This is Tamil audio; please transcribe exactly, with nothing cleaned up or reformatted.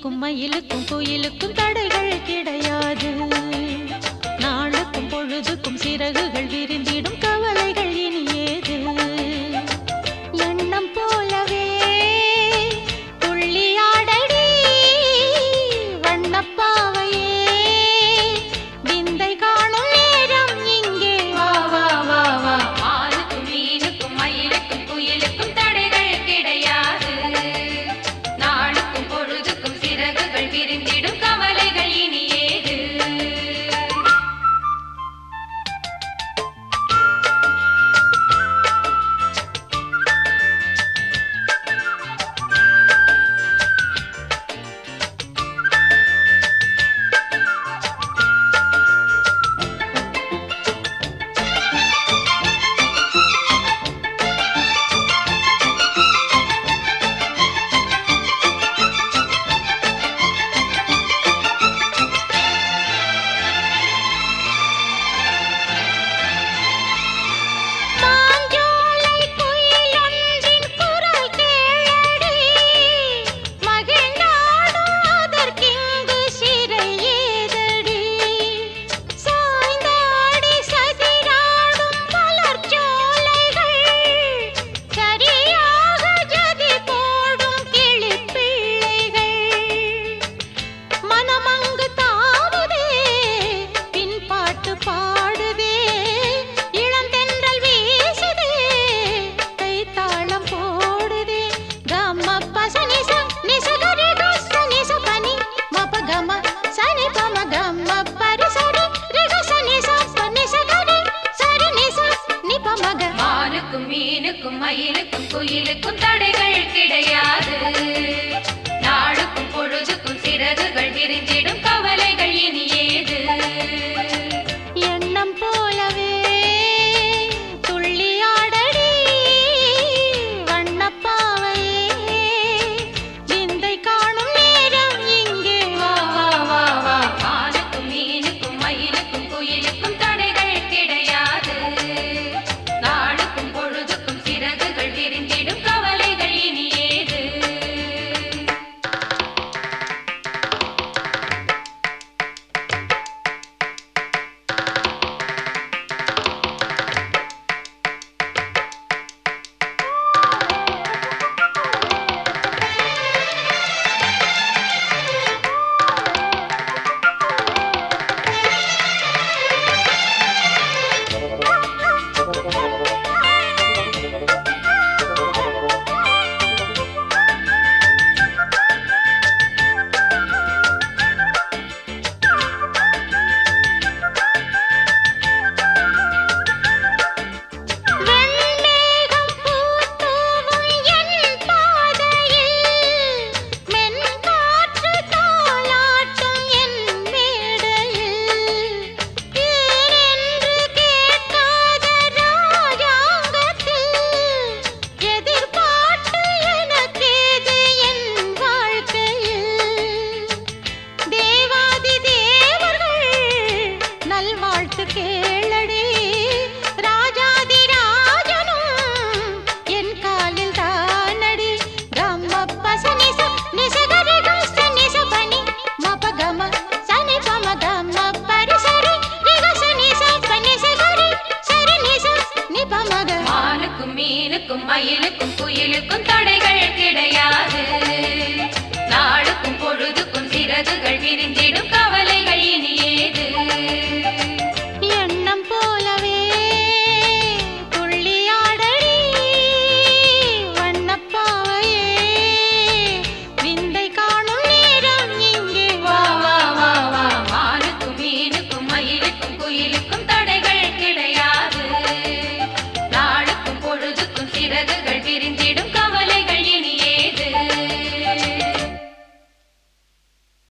மீனுக்கும் மயிலுக்கும் குயிலுக்கும் தடைகள் கிடையாது. நாளுக்கும் பொழுதுக்கும் சிறகுகள் விரிந்திடும் கவலைகள் இனி ஏது? எண்ணம் போலவே துள்ளியாடடி வண்ணப்பாவையே, விந்தை காணும் நேரம் இங்கே வா வா வா வா. மானுக்கும் மீனுக்கும் மயிலுக்கும் குயிலுக்கும் தடைகள் கிடையாது. நாளுக்கும் பொழுதுக்கும் சிறகுகள் விரிந்திடும் கவலைகள் இனி ஏது? மானுக்கும் மீனுக்கும் மயிலுக்கும் குயிலுக்கும் தடைகள் கிடையாது. நாளுக்கும் பொழுதுக்கும் சிறகுகள் விரிந்திடும் கவலைகள் இனி ஏது? எண்ணம் போலவே துள்ளியாடடி வண்ணப்பாவையே, விந்தை காணும் நேரம் இங்கே வா வா வா வா. மானுக்கும் மீனுக்கும் மயிலுக்கும் குயிலுக்கும் தடைகள் கிடையாது. நாளுக்கும் பொழுதுக்கும் சிறகுகள் விரிந்திடும் கவலைகள் இனி ஏது? கேளடி ராஜாதி ராஜனும் என் காலில் தானடி. கம்ம பசனி நிசகரி கஸ்த நிசபனி மபகம சனி பம கம பரிசரி ரிகசனி சபனி சகரி சரி நிச நிபமக. மானுக்கும் மீனுக்கும் மயிலுக்கும் குயிலுக்கும் தடைகள் கிடையாது. நாளுக்கும் பொழுதுக்கும் சிறகுகள் விரிந்திடும் கவலைகள் இனி